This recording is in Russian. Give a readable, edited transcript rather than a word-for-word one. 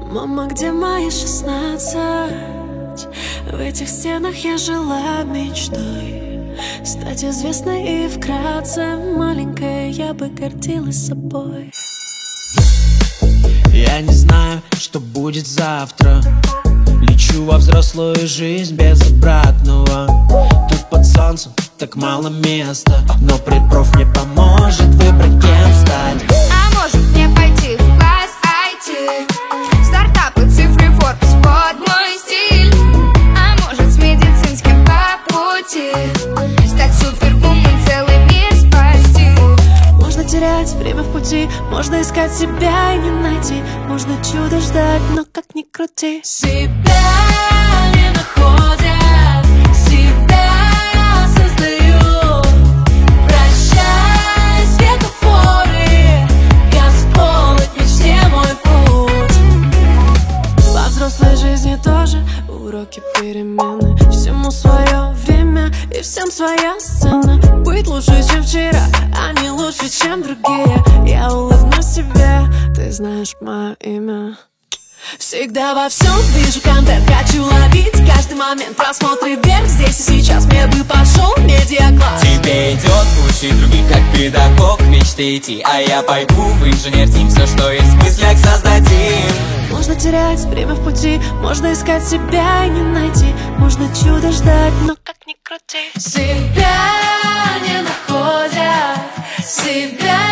Мама, где мои 16? В этих стенах я жила мечтой стать известной и вкратце маленькая, я бы гордилась собой. Я не знаю, что будет завтра. Лечу во взрослую жизнь без обратного. Тут под солнцем так мало места, но предпроф мне поможет выбрать, кем стать. А может мне пойти в класс IT? Стартапы, цифры, Forbes под мой стиль. А может с медицинским по пути стать супервумен, целый мир спасти. Можно терять время в пути, можно искать себя и не найти. Можно чудо ждать, но как ни крути, себя не находят, себя создают. Прощай, светофоры, Господь, к мечте мой путь. Во взрослой жизни тоже уроки перемены. Всему свое время и всем своя сцена. Быть лучше, чем вчера, а не лучше, чем другие. Я улыбнусь тебе, ты знаешь мое имя. Всегда во всем вижу контент, хочу ловить каждый момент. Просмотры вверх, здесь и сейчас мне бы пошел медиакласс. Тебе идет учить других, как педагог к мечте идти. А я пойду в инженер-тим, все, что есть в мыслях, создадим. Можно терять время в пути, можно искать себя и не найти. Можно чудо ждать, но как ни крути, себя не находят, себя